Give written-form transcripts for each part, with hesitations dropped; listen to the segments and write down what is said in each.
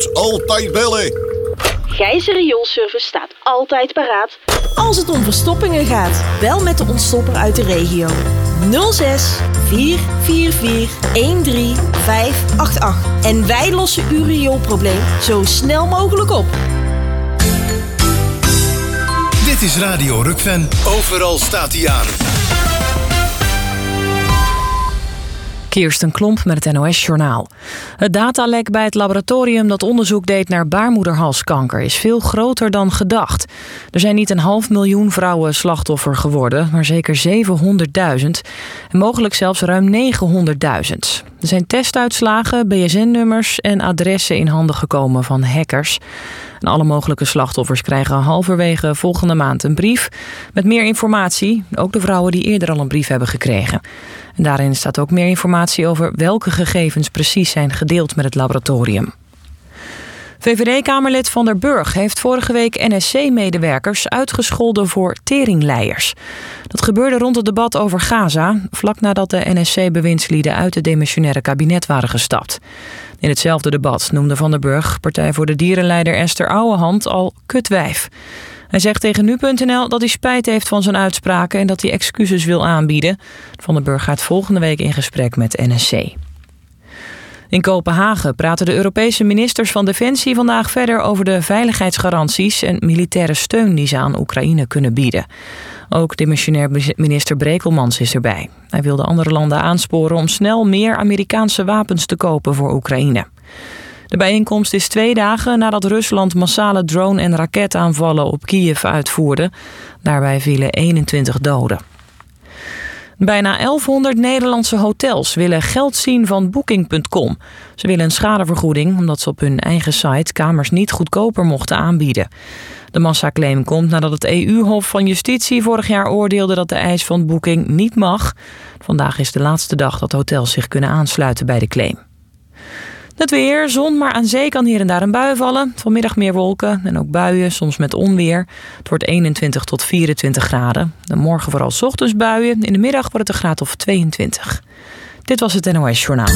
Zandvoort. Altijd bellen. Gijzer Rioolservice staat altijd paraat. Als het om verstoppingen gaat, bel met de ontstopper uit de regio. 06 444 13588. En wij lossen uw rioolprobleem zo snel mogelijk op. Dit is Radio Rukven. Overal staat hij aan. Kirsten Klomp met het NOS-journaal. Het datalek bij het laboratorium dat onderzoek deed naar baarmoederhalskanker is veel groter dan gedacht. Er zijn niet 500.000 vrouwen slachtoffer geworden, maar zeker 700.000 en mogelijk zelfs ruim 900.000. Er zijn testuitslagen, BSN-nummers en adressen in handen gekomen van hackers. En alle mogelijke slachtoffers krijgen halverwege volgende maand een brief met meer informatie. Ook de vrouwen die eerder al een brief hebben gekregen. En daarin staat ook meer informatie over welke gegevens precies zijn gedeeld met het laboratorium. VVD-kamerlid Van der Burg heeft vorige week NSC-medewerkers uitgescholden voor teringleiers. Dat gebeurde rond het debat over Gaza, vlak nadat de NSC-bewindslieden uit het demissionaire kabinet waren gestapt. In hetzelfde debat noemde Van der Burg Partij voor de Dierenleider Esther Ouwehand al kutwijf. Hij zegt tegen nu.nl dat hij spijt heeft van zijn uitspraken en dat hij excuses wil aanbieden. Van der Burg gaat volgende week in gesprek met NSC. In Kopenhagen praten de Europese ministers van Defensie vandaag verder over de veiligheidsgaranties en militaire steun die ze aan Oekraïne kunnen bieden. Ook demissionair minister Brekelmans is erbij. Hij wil de andere landen aansporen om snel meer Amerikaanse wapens te kopen voor Oekraïne. De bijeenkomst is 2 dagen nadat Rusland massale drone- en raketaanvallen op Kiev uitvoerde. Daarbij vielen 21 doden. Bijna 1100 Nederlandse hotels willen geld zien van Booking.com. Ze willen een schadevergoeding omdat ze op hun eigen site kamers niet goedkoper mochten aanbieden. De massaclaim komt nadat het EU-hof van Justitie vorig jaar oordeelde dat de eis van Booking niet mag. Vandaag is de laatste dag dat hotels zich kunnen aansluiten bij de claim. Het weer, zon, maar aan zee kan hier en daar een bui vallen. Vanmiddag meer wolken en ook buien, soms met onweer. Het wordt 21 tot 24 graden. En morgen vooral 's ochtends buien. In de middag wordt het een graad of 22. Dit was het NOS Journaal.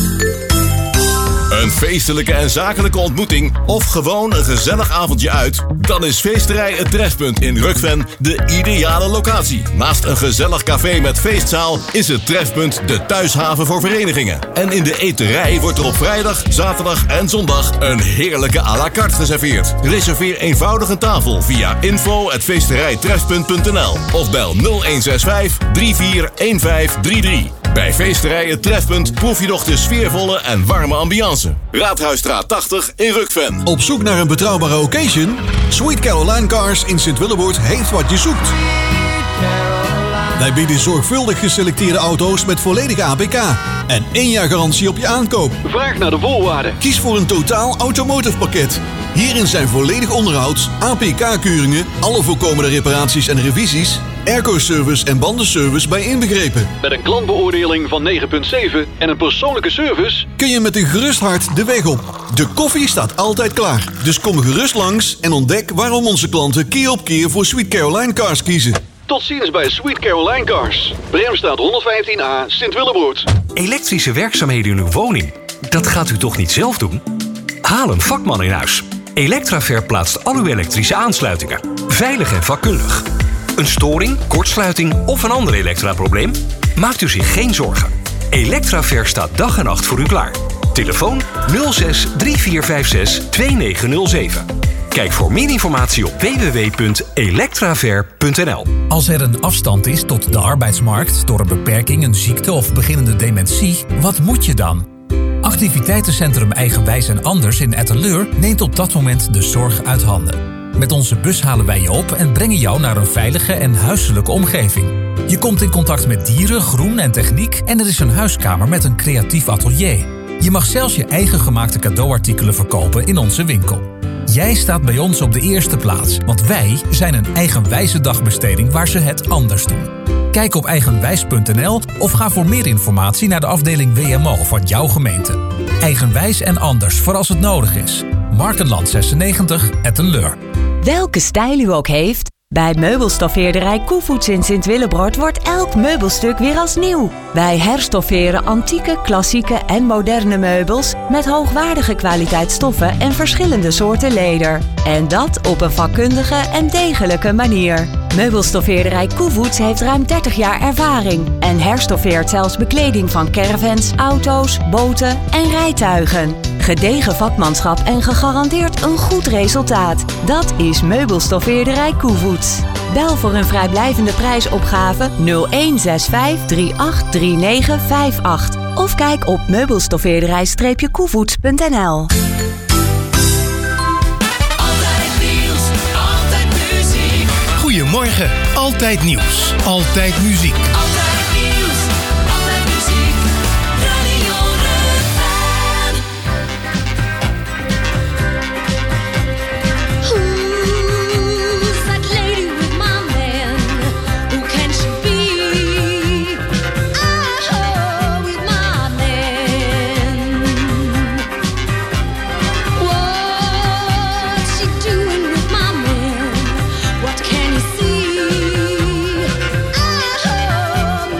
Een feestelijke en zakelijke ontmoeting of gewoon een gezellig avondje uit? Dan is Feesterij Het Trefpunt in Rukven de ideale locatie. Naast een gezellig café met feestzaal is het Trefpunt de thuishaven voor verenigingen. En in de eterij wordt er op vrijdag, zaterdag en zondag een heerlijke à la carte geserveerd. Reserveer eenvoudig een tafel via info@feesterijtrefpunt.nl of bel 0165 341533. Bij Feesterij Het Trefpunt proef je nog de sfeervolle en warme ambiance. Raadhuisstraat 80 in Rukven. Op zoek naar een betrouwbare occasion? Sweet Caroline Cars in Sint-Willeboord heeft wat je zoekt. Wij bieden zorgvuldig geselecteerde auto's met volledige APK en 1 jaar garantie op je aankoop. Vraag naar de voorwaarden. Kies voor een totaal automotive pakket. Hierin zijn volledig onderhouds, APK-keuringen, alle voorkomende reparaties en revisies, airco-service en bandenservice bij inbegrepen. Met een klantbeoordeling van 9,7 en een persoonlijke service kun je met een gerust hart de weg op. De koffie staat altijd klaar. Dus kom gerust langs en ontdek waarom onze klanten keer op keer voor Sweet Caroline Cars kiezen. Tot ziens bij Sweet Caroline Cars. Bremstraat 115A, Sint-Willeboord. Elektrische werkzaamheden in uw woning? Dat gaat u toch niet zelf doen? Haal een vakman in huis. Electraver plaatst al uw elektrische aansluitingen. Veilig en vakkundig. Een storing, kortsluiting of een ander elektraprobleem? Maakt u zich geen zorgen. Electraver staat dag en nacht voor u klaar. Telefoon 06 3456 2907. Kijk voor meer informatie op www.electraver.nl. Als er een afstand is tot de arbeidsmarkt door een beperking, een ziekte of beginnende dementie, wat moet je dan? Activiteitencentrum Eigenwijs en Anders in Etteleur neemt op dat moment de zorg uit handen. Met onze bus halen wij je op en brengen jou naar een veilige en huiselijke omgeving. Je komt in contact met dieren, groen en techniek en er is een huiskamer met een creatief atelier. Je mag zelfs je eigen gemaakte cadeauartikelen verkopen in onze winkel. Jij staat bij ons op de eerste plaats, want wij zijn een eigenwijze dagbesteding waar ze het anders doen. Kijk op eigenwijs.nl of ga voor meer informatie naar de afdeling WMO van jouw gemeente. Eigenwijs en anders voor als het nodig is. Markenland 96, Etteleur. Welke stijl u ook heeft, Bij meubelstoffeerderij Koevoets in Sint-Willebroord wordt elk meubelstuk weer als nieuw. Wij herstofferen antieke, klassieke en moderne meubels met hoogwaardige kwaliteit stoffen en verschillende soorten leder. En dat op een vakkundige en degelijke manier. Meubelstoffeerderij Koevoets heeft ruim 30 jaar ervaring en herstoffeert zelfs bekleding van caravans, auto's, boten en rijtuigen. Gedegen vakmanschap en gegarandeerd een goed resultaat. Dat is Meubelstoffeerderij Koevoets. Bel voor een vrijblijvende prijsopgave 0165 383958 of kijk op meubelstoffeerderij-koevoets.nl. Goedemorgen, altijd nieuws, altijd muziek. Altijd nieuws, altijd muziek. Radio Rukven. Who's that lady with my man? Who can she be? Oh, with my man. What's she doing with my man? What can you see? Oh,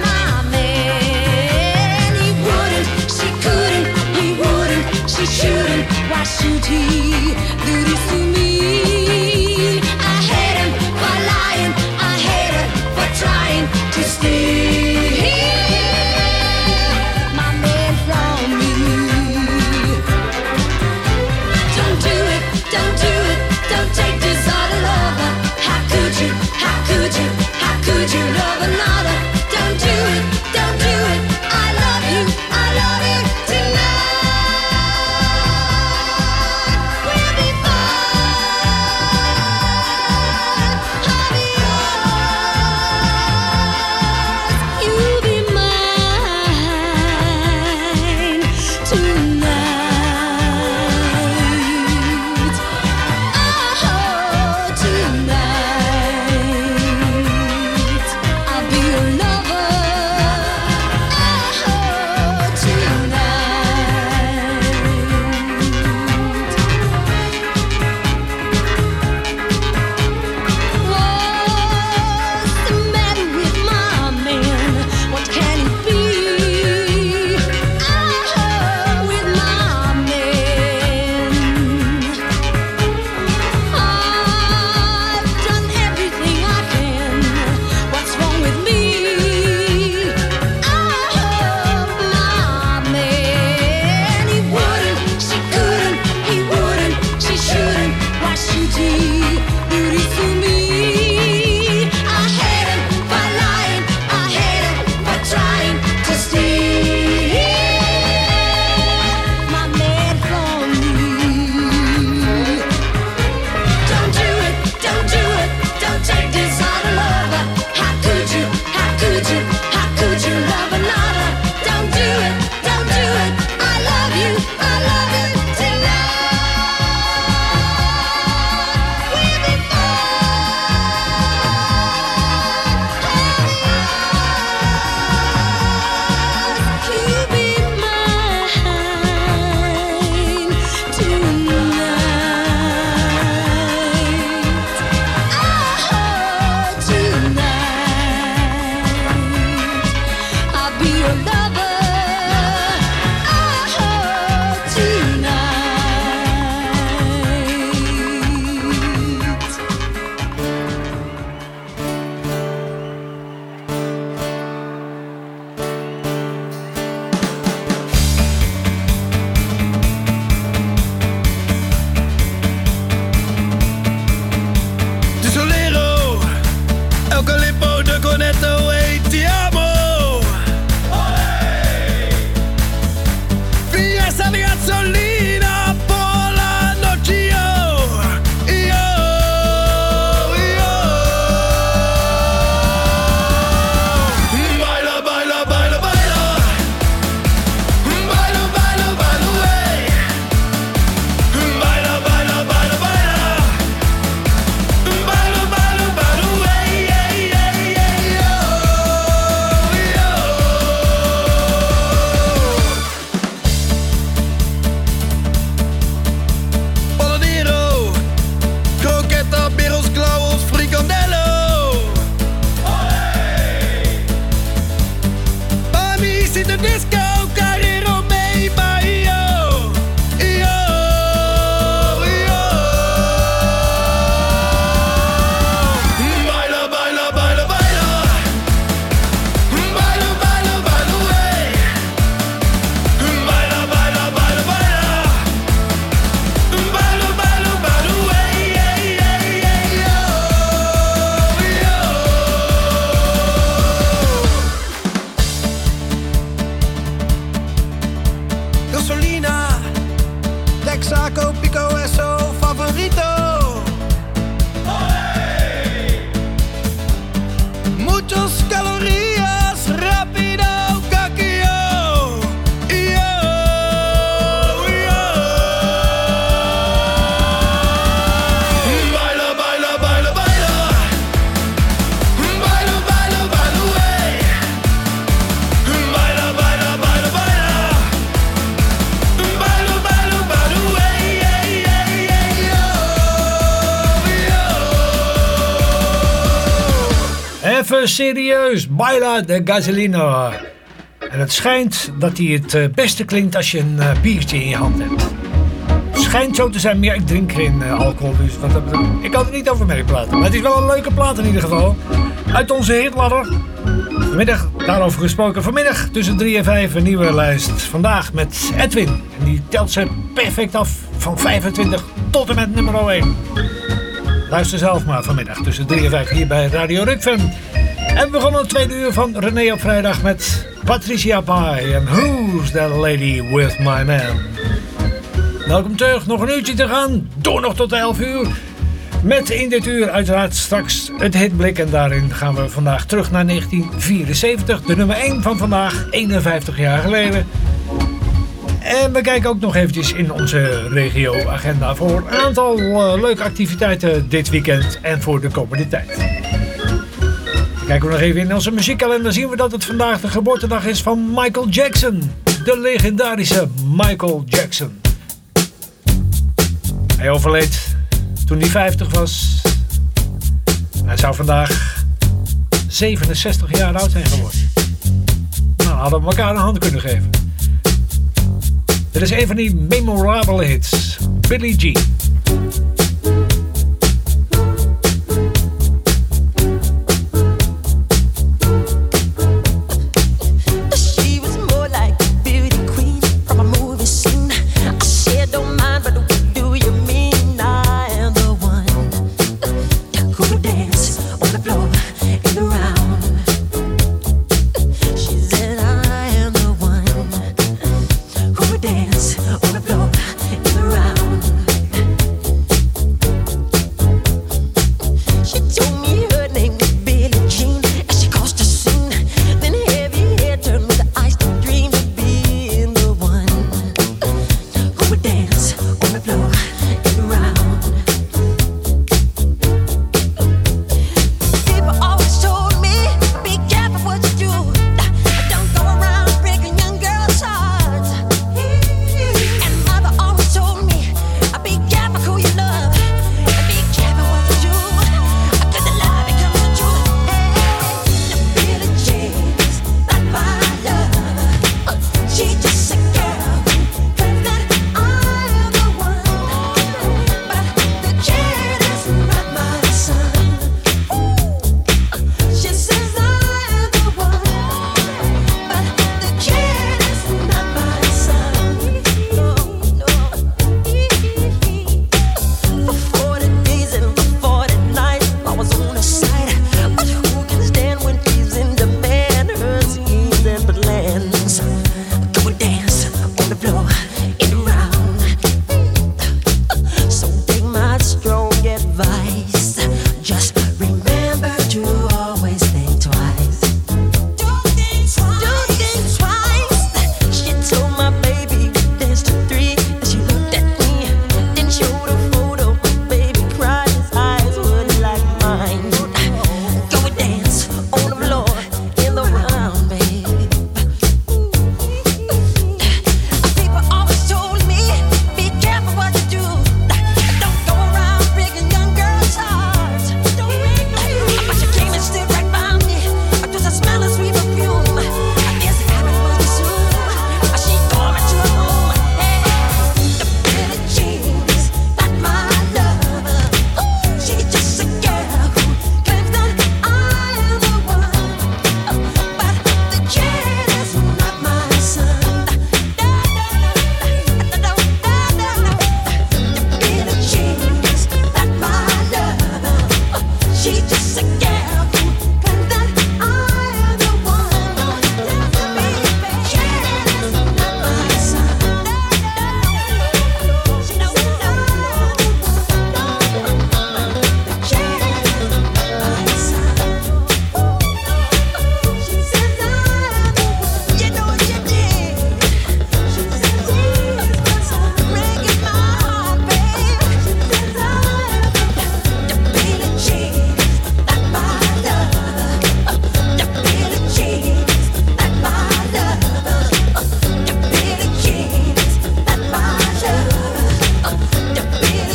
Even serieus, baila de gasolina. En het schijnt dat hij het beste klinkt als je een biertje in je hand hebt. Het schijnt zo te zijn, maar ja, ik drink geen alcohol, dus ik kan er niet over meepraten. Maar het is wel een leuke plaat in ieder geval. Uit onze hitladder. Vanmiddag, daarover gesproken, vanmiddag tussen 3 en 5 een nieuwe lijst. Vandaag met Edwin. En die telt ze perfect af van 25 tot en met nummer 1. Luister zelf maar vanmiddag tussen 3 en 5 hier bij Radio Rukven. En we begonnen het tweede uur van René op vrijdag met Patricia Pai en Who's That Lady With My Man. Welkom terug, nog een uurtje te gaan, door nog tot 11 uur. Met in dit uur uiteraard straks het hitblik en daarin gaan we vandaag terug naar 1974. De nummer 1 van vandaag, 51 jaar geleden. En we kijken ook nog eventjes in onze regio-agenda voor een aantal leuke activiteiten dit weekend en voor de komende tijd. Kijken we nog even in onze muziekkalender, zien we dat het vandaag de geboortedag is van Michael Jackson. De legendarische Michael Jackson. Hij overleed toen hij 50 was. Hij zou vandaag 67 jaar oud zijn geworden. Nou, hadden we elkaar een hand kunnen geven. Dit is een van die memorabele hits. Billie Jean.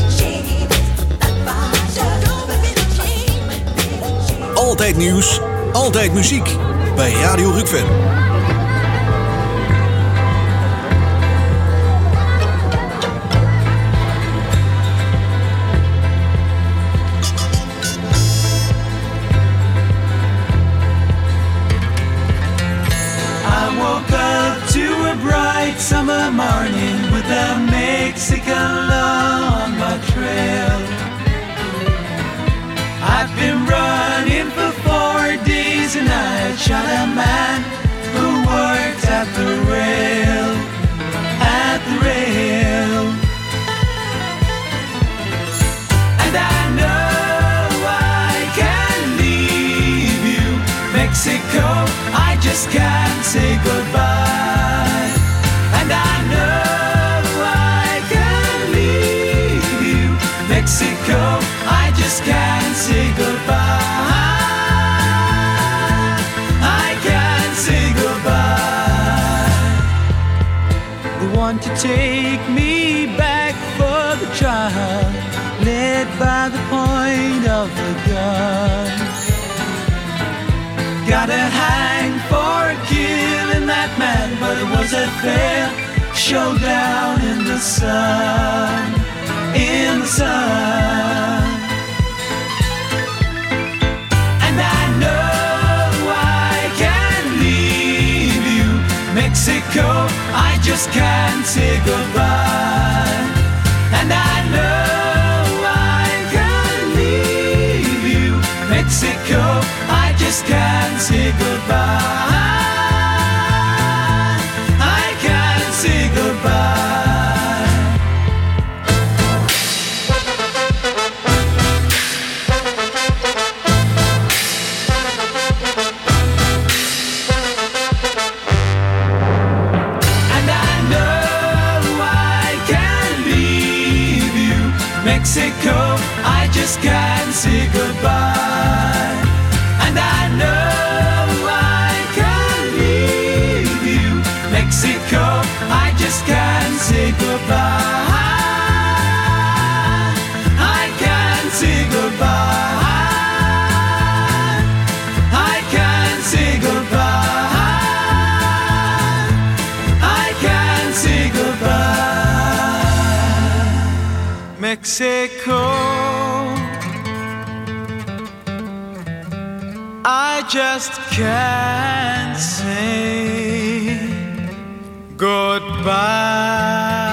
Altijd nieuws, Altijd muziek bij Radio Rukven. I woke up to a bright summer morning with a Mexican law on my trail. I've been running for 4 days and I shot a man who worked at the rail, And I know I can leave you, Mexico, I just can't say goodbye. And I know I can leave you, Mexico, I just can't say goodbye. I can't say goodbye. They want to take me back for the trial, led by the point of the gun. Gotta hang for killing that man, but it was a fair showdown in the sun, in the sun. And I know I can leave you, Mexico, I just can't say goodbye. And I know I can leave you, Mexico, I just can't say goodbye. I can't say goodbye. And I know I can leave you, Mexico, I just can't say goodbye. And I know I can leave you, Mexico, I just can't say goodbye. I can't say goodbye. I can't say goodbye. I can't say goodbye. Mexico, I just can't say goodbye.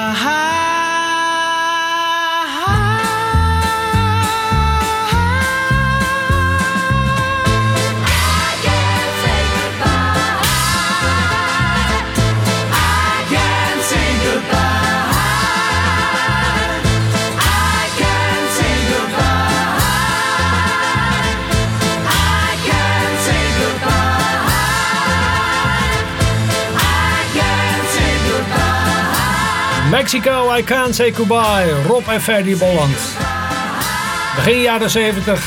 Mexico, I Can't Say Goodbye. Rob en Ferdy Bolland. Begin jaren 70.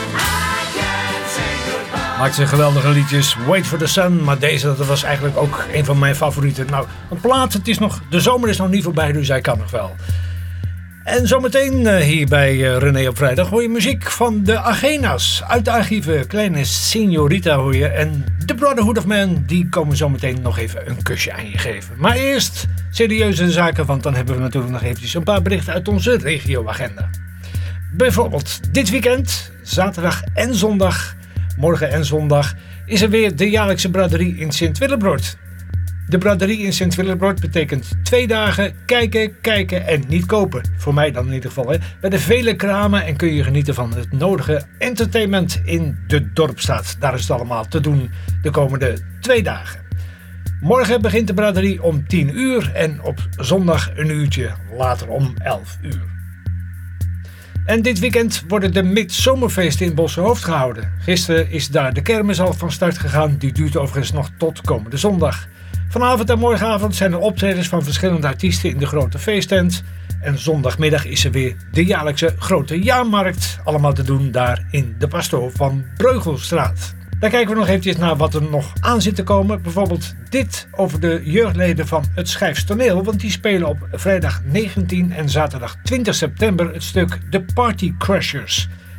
Maakte ze geweldige liedjes. Wait for the Sun. Maar deze, dat was eigenlijk ook een van mijn favorieten. Nou, een plaat, de zomer is nog niet voorbij, dus hij kan nog wel. En zometeen hier bij René op vrijdag hoor je muziek van de Agena's. Uit de archieven, Kleine Signorita hoor je. En The Brotherhood of Man, die komen zometeen nog even een kusje aan je geven. Maar eerst serieuze zaken, want dan hebben we natuurlijk nog eventjes een paar berichten uit onze regioagenda. Bijvoorbeeld dit weekend, zaterdag en zondag, morgen en zondag, is er weer de jaarlijkse braderie in Sint-Willebroord. De braderie in Sint-Willebroord betekent 2 dagen kijken, kijken en niet kopen. Voor mij dan in ieder geval. Hè. Bij de vele kramen en kun je genieten van het nodige entertainment in de Dorpsstraat. Daar is het allemaal te doen de komende 2 dagen. Morgen begint de braderie om 10 uur en op zondag een uurtje later om 11 uur. En dit weekend worden de midzomerfeesten in Bossenhoofd gehouden. Gisteren is daar de kermis al van start gegaan. Die duurt overigens nog tot komende zondag. Vanavond en morgenavond zijn er optredens van verschillende artiesten in de grote feesttent. En zondagmiddag is er weer de jaarlijkse grote jaarmarkt. Allemaal te doen daar in de Pastoor van Breughelstraat. Daar kijken we nog eventjes naar wat er nog aan zit te komen. Bijvoorbeeld dit over de jeugdleden van het Schijfs Toneel. Want die spelen op vrijdag 19 en zaterdag 20 september het stuk The Party Crashers.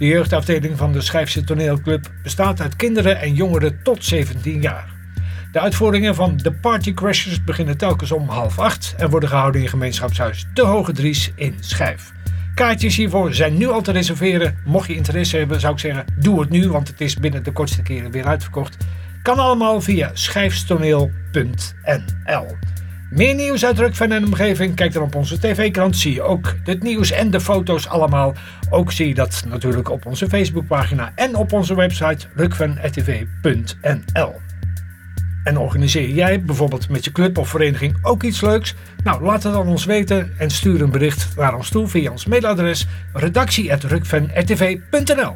De jeugdafdeling van de Schijfse Toneelclub bestaat uit kinderen en jongeren tot 17 jaar. De uitvoeringen van The Party Crashers beginnen telkens om 7:30 en worden gehouden in gemeenschapshuis De Hoge Dries in Schijf. Kaartjes hiervoor zijn nu al te reserveren. Mocht je interesse hebben, zou ik zeggen, doe het nu, want het is binnen de kortste keren weer uitverkocht. Kan allemaal via schijfstoneel.nl. Meer nieuws uit Rukven en omgeving? Kijk dan op onze tv-krant, zie je ook het nieuws en de foto's allemaal. Ook zie je dat natuurlijk op onze Facebookpagina en op onze website rukven.tv.nl. En organiseer jij bijvoorbeeld met je club of vereniging ook iets leuks? Nou, laat het dan ons weten en stuur een bericht naar ons toe via ons mailadres redactie@rukven.tv.nl.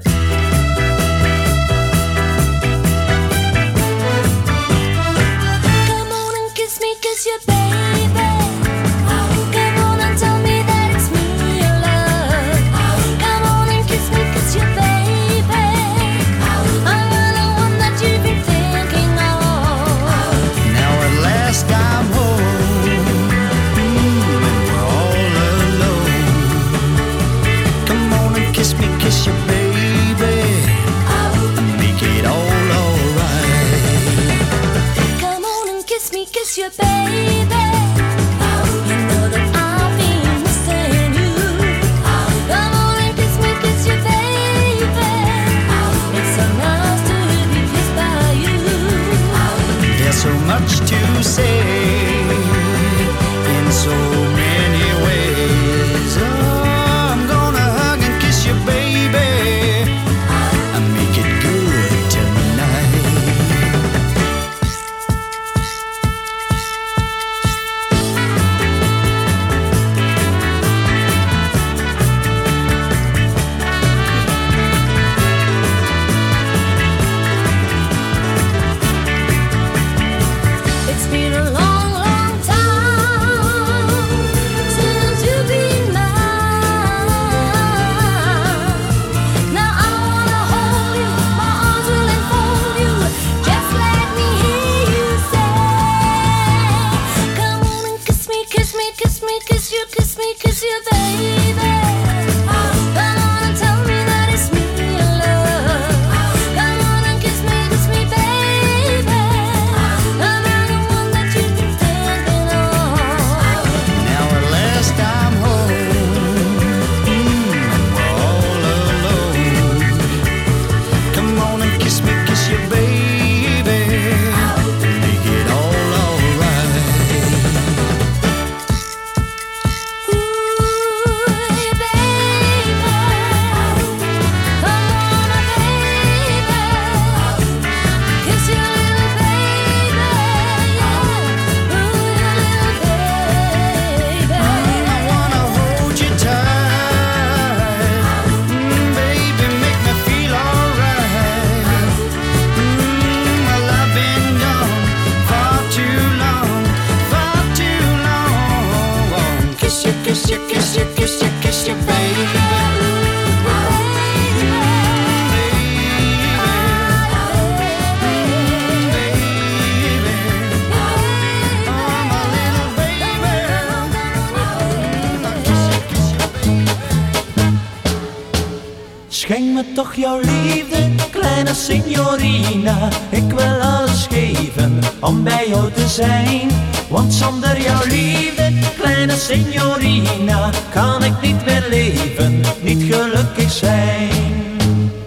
Schenk me toch jouw liefde, kleine signorina. Ik wil alles geven om bij jou te zijn. Want zonder jouw liefde, kleine signorina, kan ik niet meer leven, niet gelukkig zijn.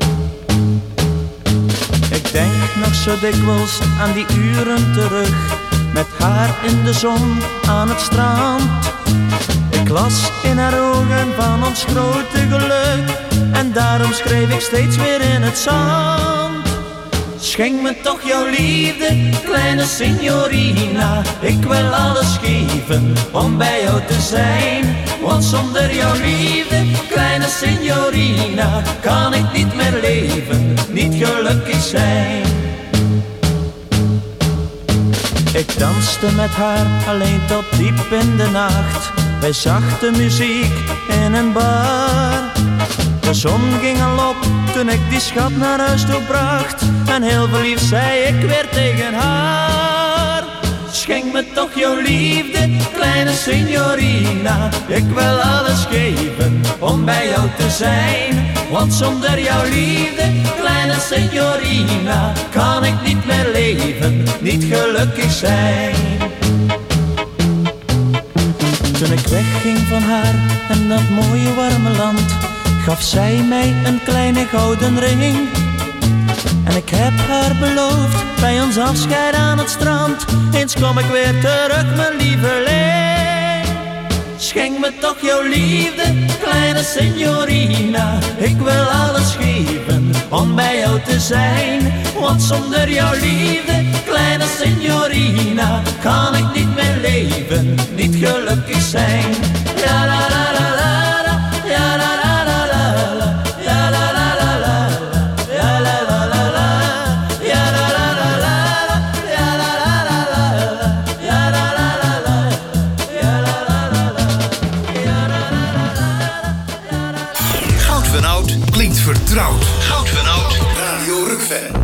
Ik denk nog zo dikwijls aan die uren terug, met haar in de zon aan het strand. Ik las in haar ogen van ons grote geluk, en daarom schreef ik steeds weer in het zand. Schenk me toch jouw liefde, kleine signorina. Ik wil alles geven om bij jou te zijn. Want zonder jouw liefde, kleine signorina, kan ik niet meer leven, niet gelukkig zijn. Ik danste met haar alleen tot diep in de nacht, bij zachte muziek in een bar. De zon ging al op toen ik die schat naar huis toe bracht, en heel verliefd zei ik weer tegen haar. Schenk me toch jouw liefde, kleine signorina. Ik wil alles geven om bij jou te zijn. want zonder jouw liefde, kleine signorina, kan ik niet meer leven, niet gelukkig zijn. Toen ik wegging van haar en dat mooie warme land, gaf zij mij een kleine gouden ring. En ik heb haar beloofd, bij ons afscheid aan het strand, eens kom ik weer terug, mijn lieveling. Schenk me toch jouw liefde, kleine signorina, ik wil alles geven om bij jou te zijn. Want zonder jouw liefde, kleine signorina, kan ik niet meer leven, niet gelukkig zijn. La la la la la la, ja la la la la la, ja la la la la la, ja la la la la, ja la la la la la, ja la la la la la, ja la la la la, ja la la la la, ja la la la la. Goud van Oud klinkt vertrouwd. Goud van Oud, Radio Rukven.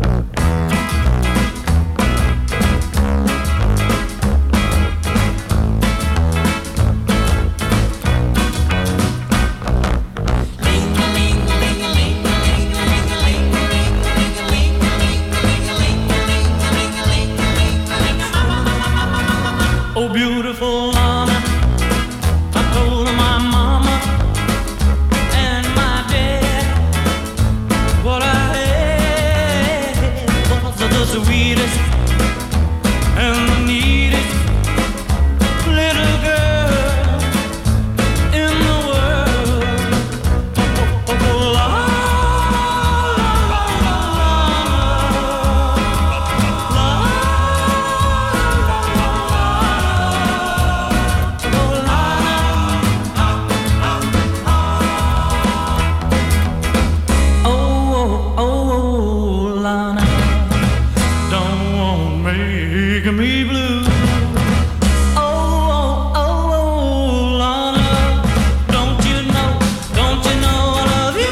Oh, beautiful Lana, I told my mama and my dad what I had was the sweetest and the neatest little girl in the world. Oh, Lana, me blue. Oh, oh, oh, Lana, don't you know I love you?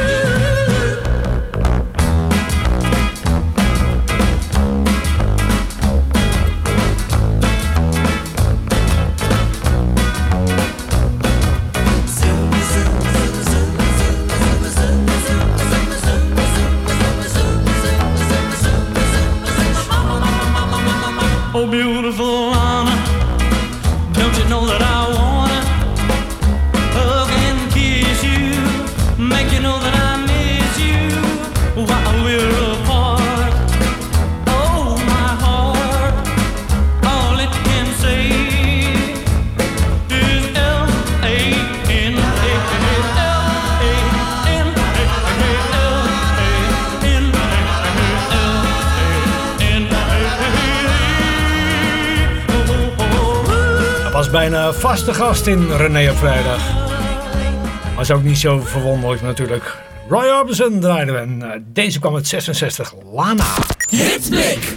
Oh, beautiful Lana, don't you know that I wanna hug and kiss you, make you know that I miss you while we're apart. Oh, my heart, all it can say is L-A-N-A-L-A-N-A-L-A-N. Was bijna vaste gast in René op vrijdag. Was ook niet zo verwonderlijk natuurlijk. Roy Orbison draaiden we en deze kwam uit 66, Lana. Hitblik.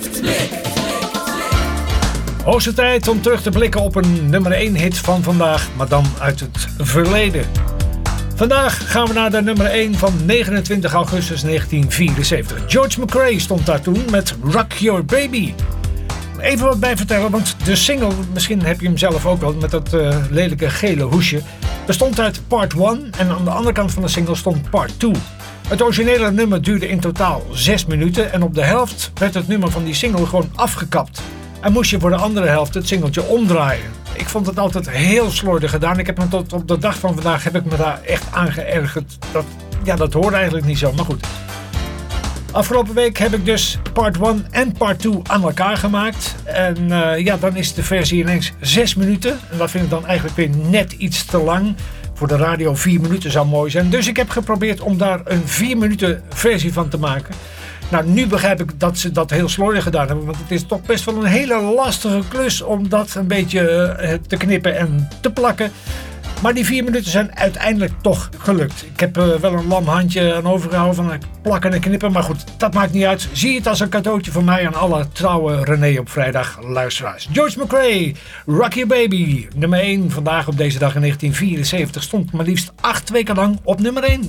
Hoogste tijd om terug te blikken op een nummer 1 hit van vandaag, maar dan uit het verleden. Vandaag gaan we naar de nummer 1 van 29 augustus 1974. George McRae stond daar toen met Rock Your Baby. Even wat bij vertellen, want de single, misschien heb je hem zelf ook wel met dat lelijke gele hoesje, bestond uit part 1 en aan de andere kant van de single stond part 2. Het originele nummer duurde in totaal 6 minuten en op de helft werd het nummer van die single gewoon afgekapt. En moest je voor de andere helft het singeltje omdraaien. Ik vond het altijd heel slordig gedaan. Ik heb me tot op de dag van vandaag heb ik me daar echt aan geërgerd. Dat hoort eigenlijk niet zo, maar goed. Afgelopen week heb ik dus part 1 en part 2 aan elkaar gemaakt. En dan is de versie ineens 6 minuten. En dat vind ik dan eigenlijk weer net iets te lang. Voor de radio 4 minuten zou mooi zijn. Dus ik heb geprobeerd om daar een 4 minuten versie van te maken. Nou, nu begrijp ik dat ze dat heel slordig gedaan hebben. Want het is toch best wel een hele lastige klus om dat een beetje te knippen en te plakken. Maar die 4 minuten zijn uiteindelijk toch gelukt. Ik heb wel een lam handje aan overgehouden van het plakken en knippen. Maar goed, dat maakt niet uit. Zie het als een cadeautje van mij aan alle trouwe René op vrijdag luisteraars. George McRae, Rock Your Baby. Nummer 1 vandaag op deze dag in 1974 stond maar liefst 8 weken lang op nummer 1.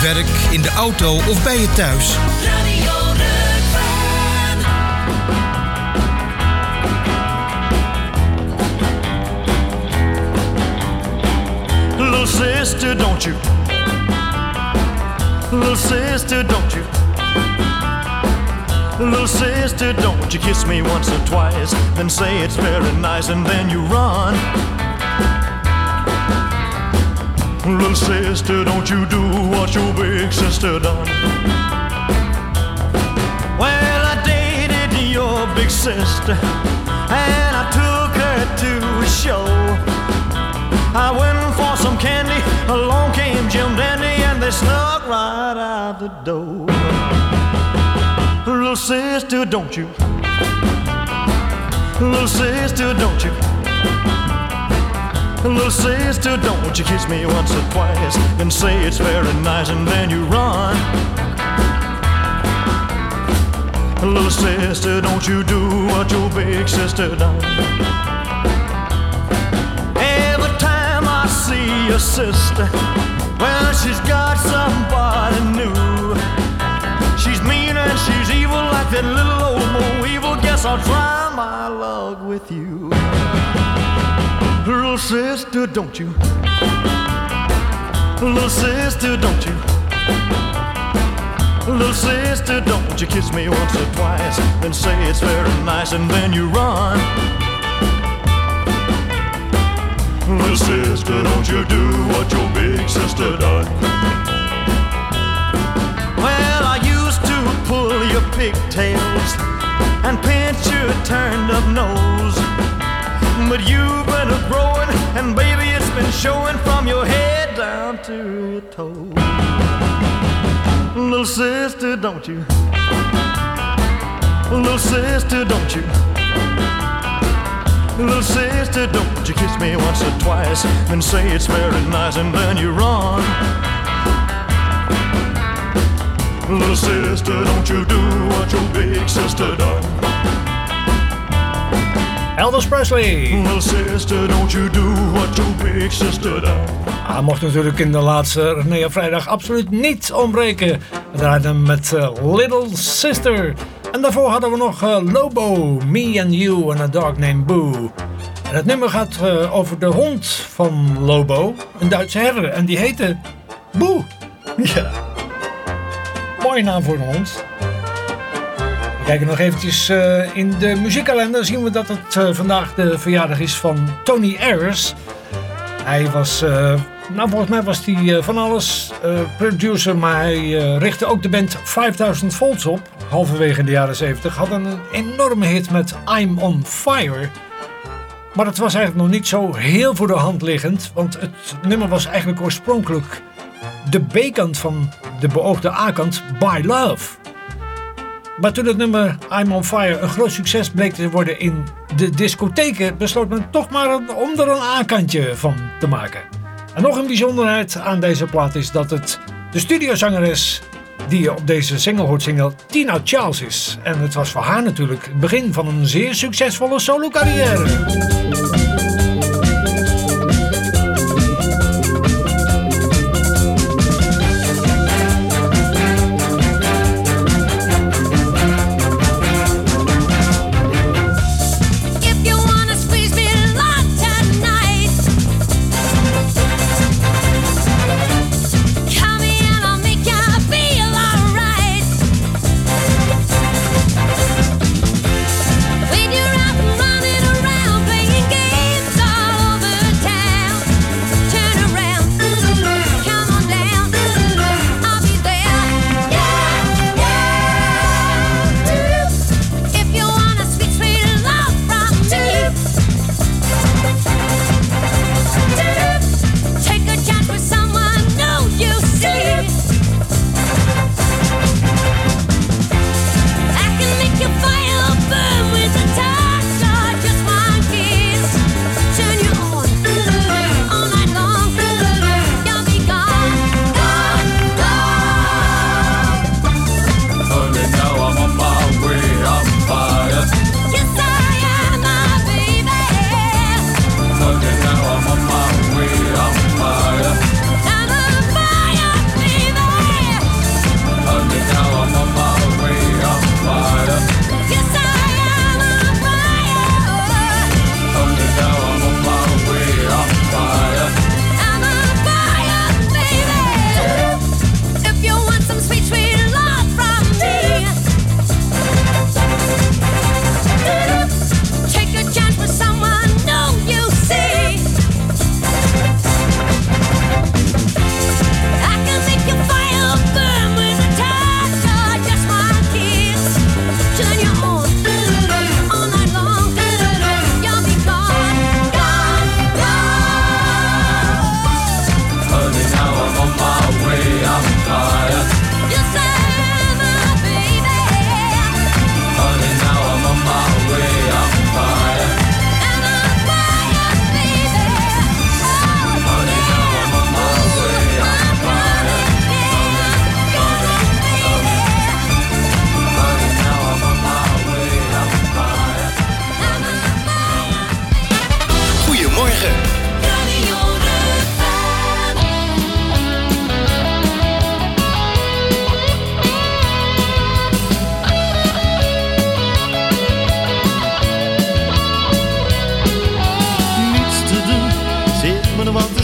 het werk, in de auto of bij je thuis. Radio Rukven. Little sister, don't you? Little sister, don't you? Little sister, don't you kiss me once or twice, then say it's very nice and then you run. Little sister, don't you do what your big sister done. Well, I dated your big sister and I took her to a show. I went for some candy, along came Jim Dandy and they snuck right out the door. Little sister, don't you? Little sister, don't you? Little sister, don't you kiss me once or twice, then say it's very nice and then you run. Little sister, don't you do what your big sister done. Every time I see your sister, well, she's got somebody new. She's mean and she's evil like that little old Mo Evil. Guess I'll try my luck with you. Little sister, don't you? Little sister, don't you? Little sister, don't you kiss me once or twice, then say it's very nice and then you run. Little sister, don't you do what your big sister done. Well, I used to pull your pigtails and pinch your turned up nose, but you've been growing, and baby, it's been showing from your head down to your toes. Little sister, don't you? Little sister, don't you? Little sister, don't you kiss me once or twice, then say it's very nice and then you run. Little sister, don't you do what your big sister done. Elvis Presley. Little sister, don't you do what your big sister done. Mocht natuurlijk in de laatste René op vrijdag absoluut niet ontbreken. We draaiden hem met Little Sister. En daarvoor hadden we nog Lobo, Me and You and a Dog Named Boo. En het nummer gaat over de hond van Lobo, een Duitse herder. En die heette Boo. Ja. Mooie naam voor een hond. We kijken nog eventjes in de muziekkalender. Zien we dat het vandaag de verjaardag is van Tony Ayers. Hij was, volgens mij was hij van alles producer, maar hij richtte ook de band 5000 Volts op. Halverwege de jaren 70. Had een enorme hit met I'm on Fire. Maar het was eigenlijk nog niet zo heel voor de hand liggend. Want het nummer was eigenlijk oorspronkelijk de B-kant van de beoogde A-kant By Love. Maar toen het nummer I'm on Fire een groot succes bleek te worden in de discotheken, besloot men toch maar om er een A-kantje van te maken. En nog een bijzonderheid aan deze plaat is dat het de studiozangeres die je op deze single hoort zingen Tina Charles is. En het was voor haar natuurlijk het begin van een zeer succesvolle solo-carrière. When you're out running around playing games all over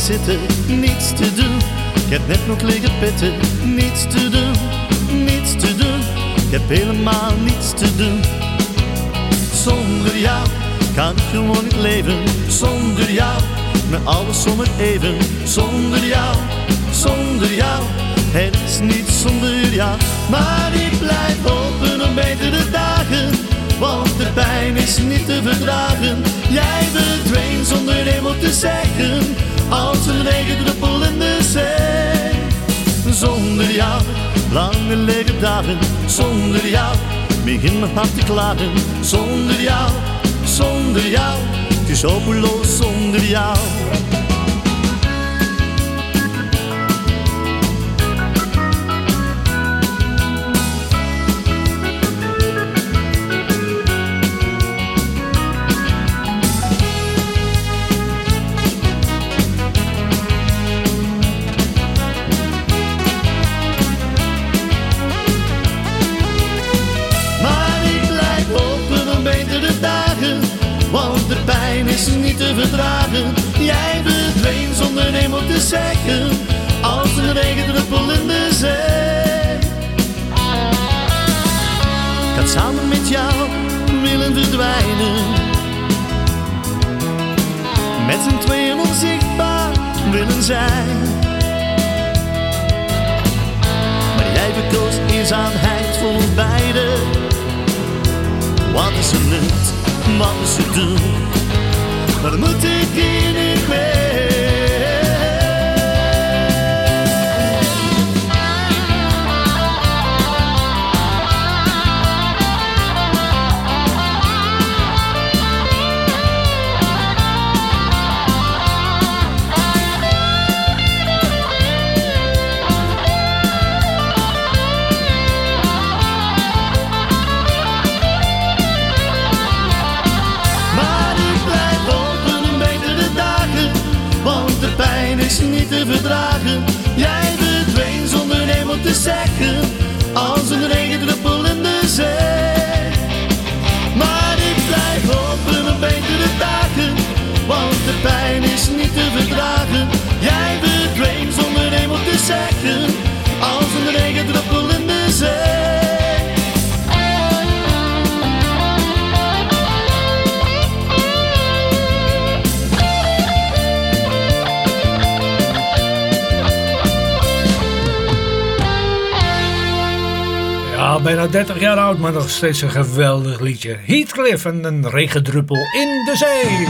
zitten, niets te doen. Ik heb net nog liggen pitten, niets te doen, niets te doen. Ik heb helemaal niets te doen. Zonder jou kan ik gewoon niet leven. Zonder jou, met alles om het even. Zonder jou, het is niet zonder jou. Maar ik blijf hopen op betere dagen, want de pijn is niet te verdragen. Jij verdween zonder een woord te zeggen, als een regendruppel in de zee. Zonder jou, lange lege dagen. Zonder jou, begin mijn hart te klagen. Zonder jou, het is hopeloos zonder jou. Niet te verdragen. Jij verdween zonder een woord te zeggen, als een regendruppel in de zee. Ik had samen met jou willen verdwijnen, met z'n tweeën onzichtbaar willen zijn. Maar jij verkoos eenzaamheid voor ons beiden. Wat is er nut, wat is er doen? Wat moet ik hier nu mee? Is niet te verdragen. Jij verdween zonder een woord te zeggen, als een regendruppel in de zee. Maar ik blijf hopen op betere dagen, want de pijn is niet te verdragen. Jij verdween zonder een woord te zeggen, als een regendruppel in de zee. Bijna 30 jaar oud, maar nog steeds een geweldig liedje. Heathcliff en een regendruppel in de zee.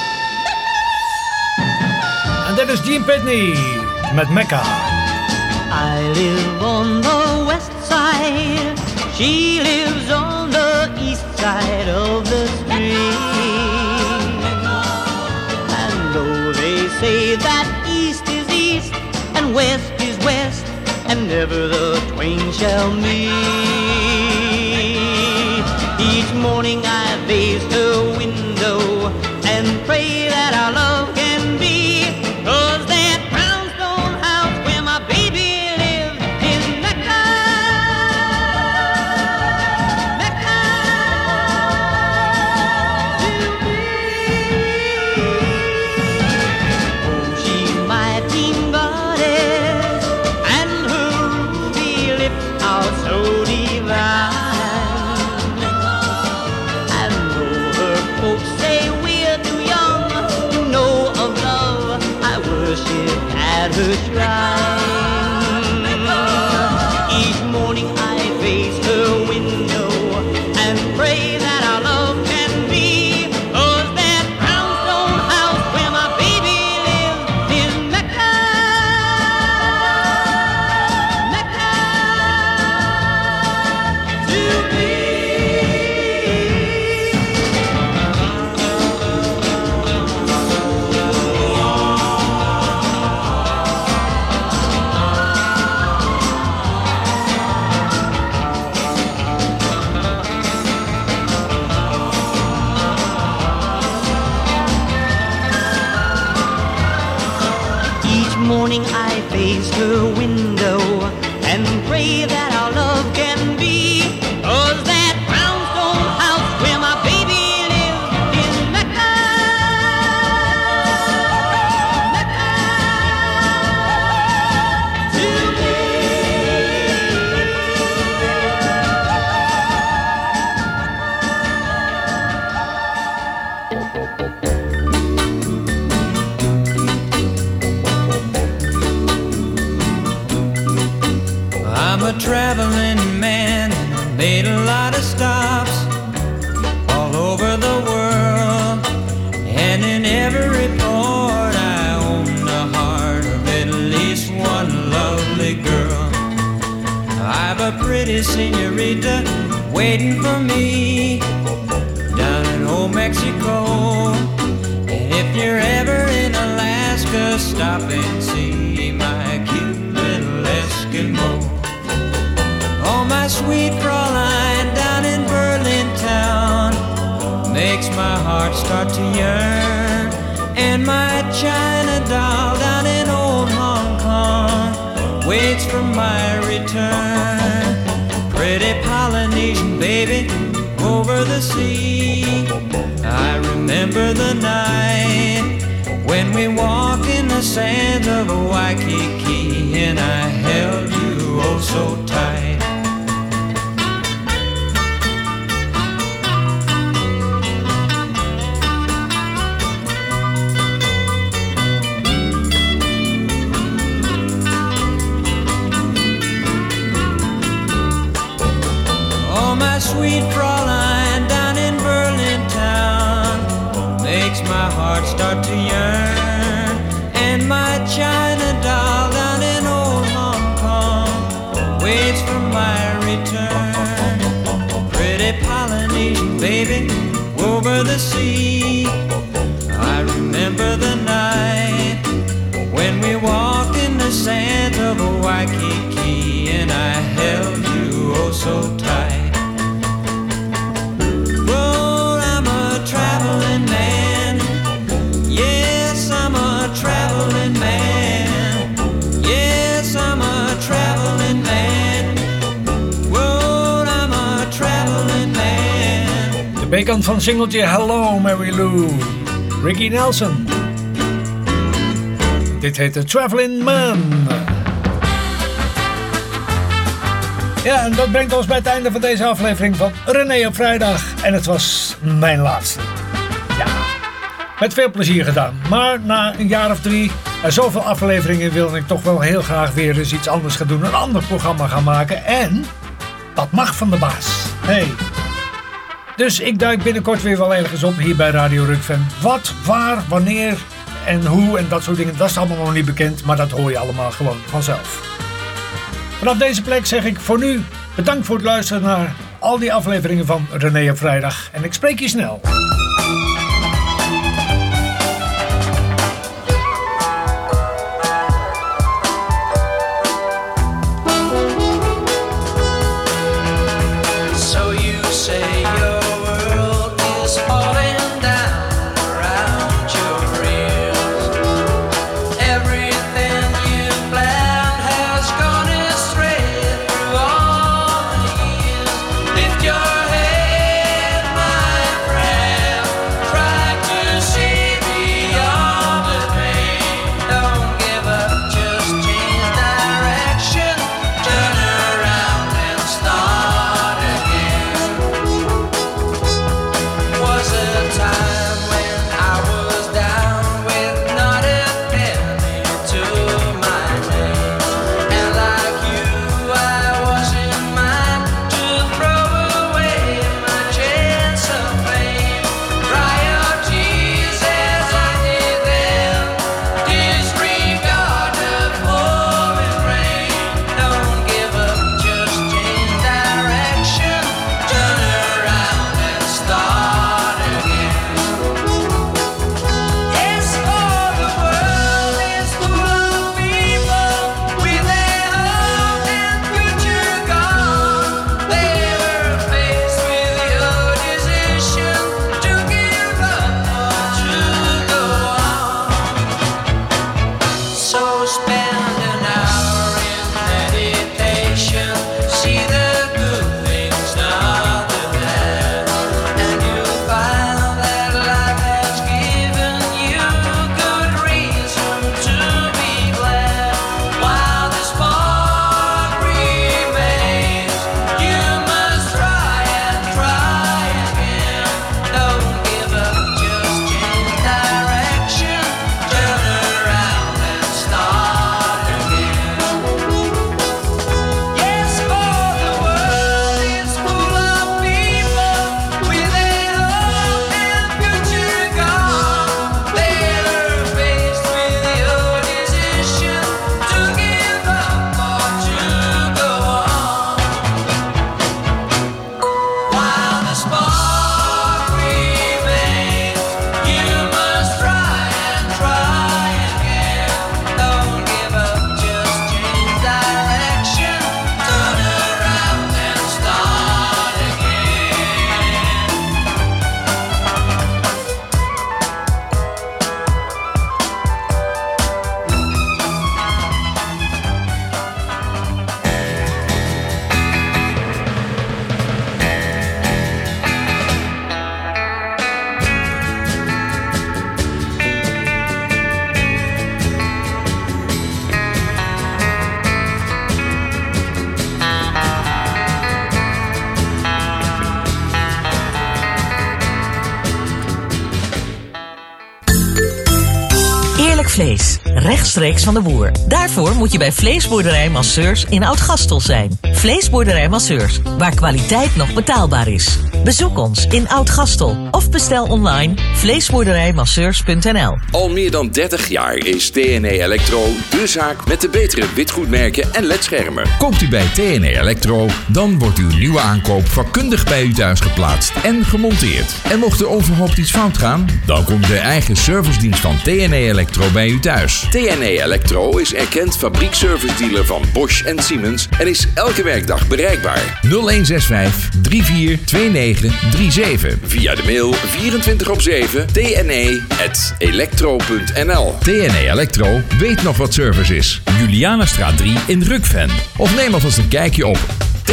En dit is Gene Pitney met Mecca. I live on the west side, she lives on the east side of the street. And though they say that east is east and west is west, and never the twain shall meet. Each morning I face the window and pray that our love can be, 'cause that brownstone house where my baby lives is Mecca, Mecca to me. Oh, she's my teen goddess, and her ruby lips are so divine. And though her folks say we're too young to know of love, I worship at her shrine. Each morning I face her window and pray that our love can be, 'cause that brownstone house where my baby lives is Mecca, Mecca to me. Each morning I face her window and pray that our love can be, 'cause that brownstone house where my baby lives is Mecca, Mecca waiting for me down in old Mexico. And if you're ever in Alaska, stop and see my cute little Eskimo. Oh, my sweet Fraulein down in Berlin town makes my heart start to yearn. And my China doll down in old Hong Kong waits for my return. Pretty Polynesian baby over the sea, I remember the night when we walked in the sands of Waikiki, and I held you oh so tight. Sweet Fraulein down in Berlin town makes my heart start to yearn. And my China doll down in old Hong Kong waits for my return. Pretty Polynesian baby over the sea, I remember the night when we walked in the sands of Waikiki, and I held you oh so tight. Traveling man, yes, I'm a traveling man. Yes, I'm a traveling man. Whoa, I'm a traveling man. De B-kant van singeltje Hello Mary Lou, Ricky Nelson. Dit heet de Traveling Man. Ja, en dat brengt ons bij het einde van deze aflevering van René op vrijdag. En het was mijn laatste. Ja, met veel plezier gedaan. Maar na een jaar of 3 en zoveel afleveringen wilde ik toch wel heel graag weer eens iets anders gaan doen. Een ander programma gaan maken. En dat mag van de baas. Hey. Dus ik duik binnenkort weer wel ergens op hier bij Radio Rukven. Wat, waar, wanneer en hoe en dat soort dingen. Dat is allemaal nog niet bekend. Maar dat hoor je allemaal gewoon vanzelf. Vanaf deze plek zeg ik voor nu bedankt voor het luisteren naar al die afleveringen van René op vrijdag. En ik spreek je snel. vlees, rechtstreeks van de boer. Daarvoor moet je bij Vleesboerderij Masseurs in Oud-Gastel zijn. Vleesboerderij Masseurs, waar kwaliteit nog betaalbaar is. Bezoek ons in Oud-Gastel of bestel online vleesboerderijmasseurs.nl. Al meer dan 30 jaar is TNE Electro de zaak met de betere witgoedmerken en ledschermen. Koopt u bij TNE Electro, dan wordt uw nieuwe aankoop vakkundig bij u thuis geplaatst en gemonteerd. En mocht er onverhoopt iets fout gaan, dan komt de eigen servicedienst van TNE Electro bij u thuis. TNE Electro is erkend fabriekservice-dealer van Bosch en Siemens en is elke werkdag bereikbaar. 0165 342937. Via de mail 24/7 tne@electro.nl. TNE Electro weet nog wat service is. Julianastraat 3 in Rukven. Of neem alvast een kijkje op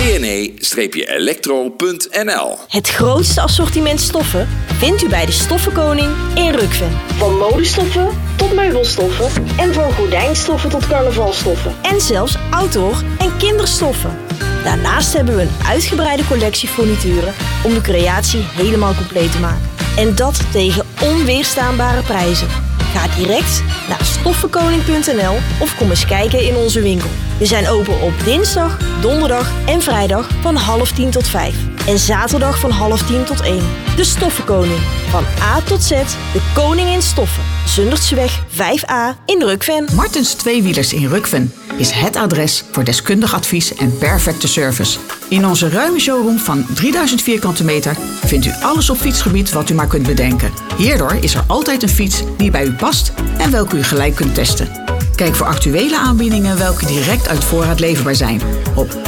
tne-electro.nl. Het grootste assortiment stoffen vindt u bij de Stoffenkoning in Rukven. Van modestoffen tot meubelstoffen en van gordijnstoffen tot carnavalstoffen. En zelfs outdoor- en kinderstoffen. Daarnaast hebben we een uitgebreide collectie furnituren om de creatie helemaal compleet te maken. En dat tegen onweerstaanbare prijzen. Ga direct naar stoffenkoning.nl of kom eens kijken in onze winkel. We zijn open op dinsdag, donderdag en vrijdag van 9:30 tot 5. En zaterdag van 9:30 tot 1. De Stoffenkoning. Van A tot Z, de koning in stoffen. Zundertseweg 5A in Rukven. Martens Tweewielers in Rukven is het adres voor deskundig advies en perfecte service. In onze ruime showroom van 3000 vierkante meter vindt u alles op fietsgebied wat u maar kunt bedenken. Hierdoor is er altijd een fiets die bij u past en welke u gelijk kunt testen. Kijk voor actuele aanbiedingen welke direct uit voorraad leverbaar zijn op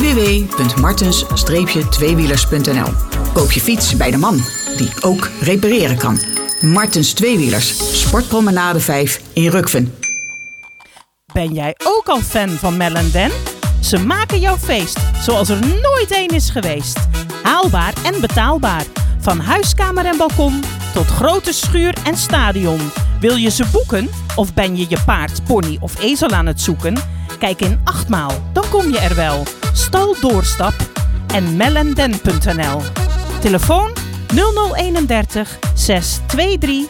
www.martens-tweewielers.nl. Koop je fiets bij de man die ook repareren kan. Martens Tweewielers, Sportpromenade 5 in Rukven. Ben jij ook al fan van Mel & Den? Ze maken jouw feest zoals er nooit één is geweest. Haalbaar en betaalbaar. Van huiskamer en balkon tot grote schuur en stadion. Wil je ze boeken? Of ben je je paard, pony of ezel aan het zoeken? Kijk in 8 maal, dan kom je er wel. Stal Doorstap en melanden.nl. Telefoon 0031 623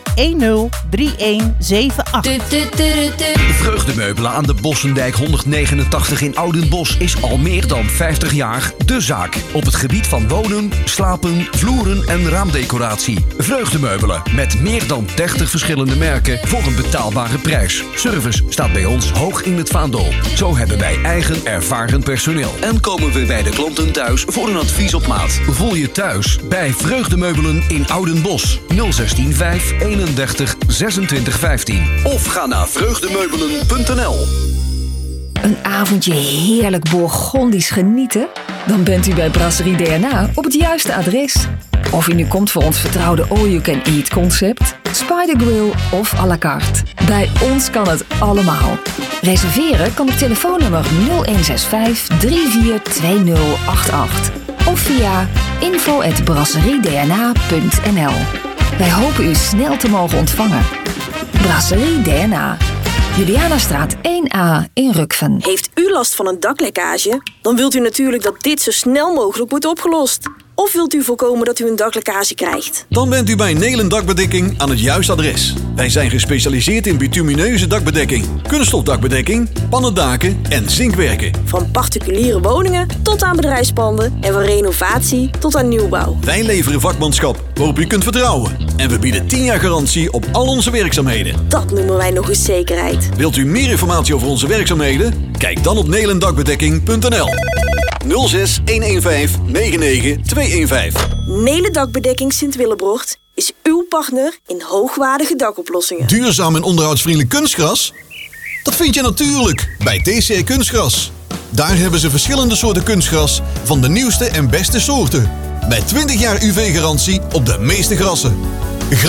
103178. Vreugdemeubelen aan de Bossendijk 189 in Oudenbosch is al meer dan 50 jaar de zaak. Op het gebied van wonen, slapen, vloeren en raamdecoratie. Vreugdemeubelen met meer dan 30 verschillende merken voor een betaalbare prijs. Service staat bij ons hoog in het vaandel. Zo hebben wij eigen ervaren personeel. En komen we bij de klanten thuis voor een advies op maat. Voel je thuis bij Vreugdemeubelen in Oudenbosch. 016 5 31 26 15. Of ga naar vreugdemeubelen.nl. Een avondje heerlijk Bourgondisch genieten? Dan bent u bij Brasserie DNA op het juiste adres. Of u nu komt voor ons vertrouwde all-you-can-eat concept, Spider Grill of à la carte. Bij ons kan het allemaal. Reserveren kan op telefoonnummer 0165 342088 of via info@brasseriedna.nl. Wij hopen u snel te mogen ontvangen. Brasserie DNA. Julianastraat 1A in Rukven. Heeft u last van een daklekkage? Dan wilt u natuurlijk dat dit zo snel mogelijk wordt opgelost. Of wilt u voorkomen dat u een daklekkage krijgt? Dan bent u bij Nelen Dakbedekking aan het juiste adres. Wij zijn gespecialiseerd in bitumineuze dakbedekking, kunststofdakbedekking, pannendaken en zinkwerken. Van particuliere woningen tot aan bedrijfspanden en van renovatie tot aan nieuwbouw. Wij leveren vakmanschap waarop u kunt vertrouwen. En we bieden 10 jaar garantie op al onze werkzaamheden. Dat noemen wij nog eens zekerheid. Wilt u meer informatie over onze werkzaamheden? Kijk dan op nelendakbedekking.nl. 06 115 99 215. Nelen Dakbedekking Sint-Willebrocht is uw partner in hoogwaardige dakoplossingen. Duurzaam en onderhoudsvriendelijk kunstgras? Dat vind je natuurlijk bij TC Kunstgras. Daar hebben ze verschillende soorten kunstgras van de nieuwste en beste soorten. Met 20 jaar UV-garantie op de meeste grassen.